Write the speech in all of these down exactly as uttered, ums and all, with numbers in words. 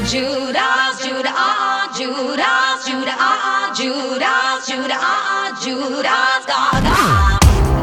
Judas, Judas, ah, Judas, Judas, ah, Judas, Judas, ah, Judas, Gaga.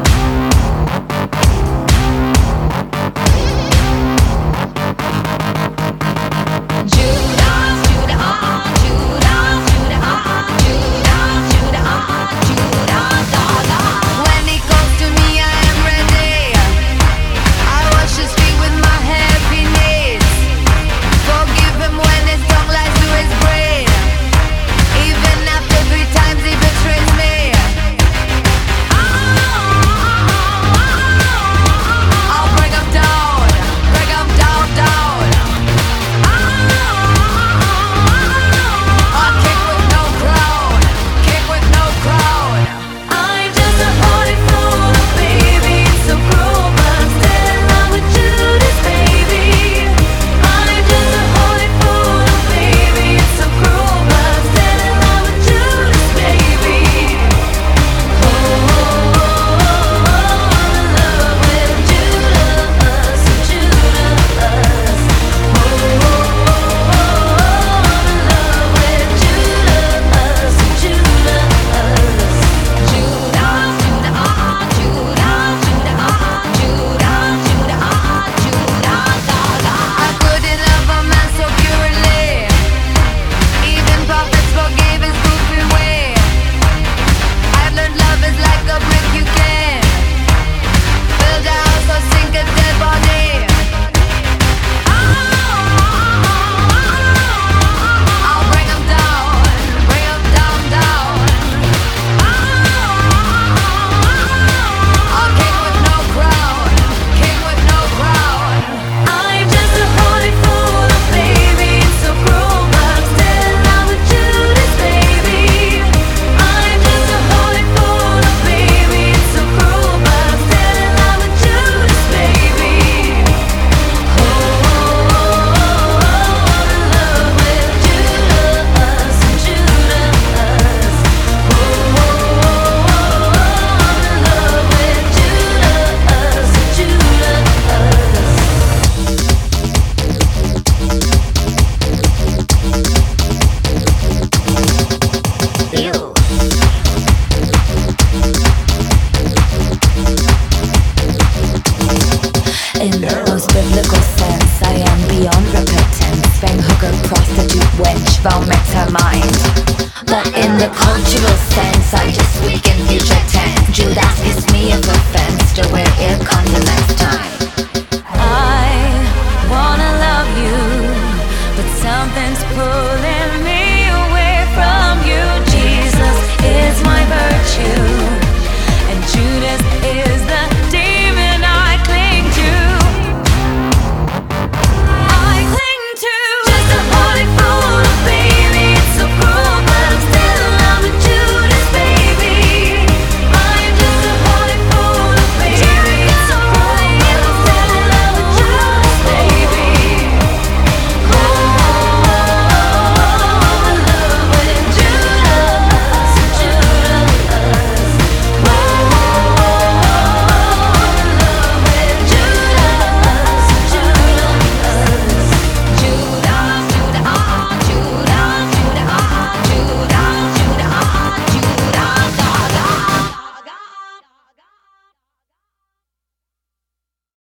In the most biblical sense, I am beyond repentance. Fang hooker, prostitute, wench, vow met her mind. But in the cultural sense, I just speak in future tense. Judas is me if offense to where it comes the next time. I wanna love you, but something's pulling